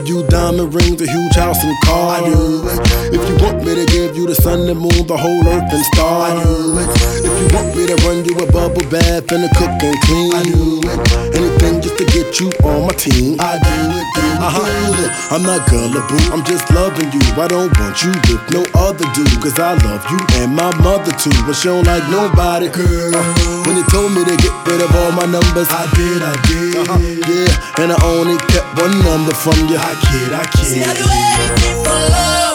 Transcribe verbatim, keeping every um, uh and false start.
you diamond rings, a huge house and car. I do it. If you want me to give you the sun, the moon, the whole earth and stars. I do it. If you want me to run you a bubble bath and a cook and clean. I do it. Anything just to get you on my team. I do it, do it, uh-huh. do it. I'm not gullible, I'm just loving you. I don't want you with no other dude, cause I love you and my mother too. But she don't like nobody, girl. Uh, when you told me to get rid of all my numbers, I did, I did. Uh-huh. Yeah, and I only kept one number from you. I kid, I kid. See, I do anything for love.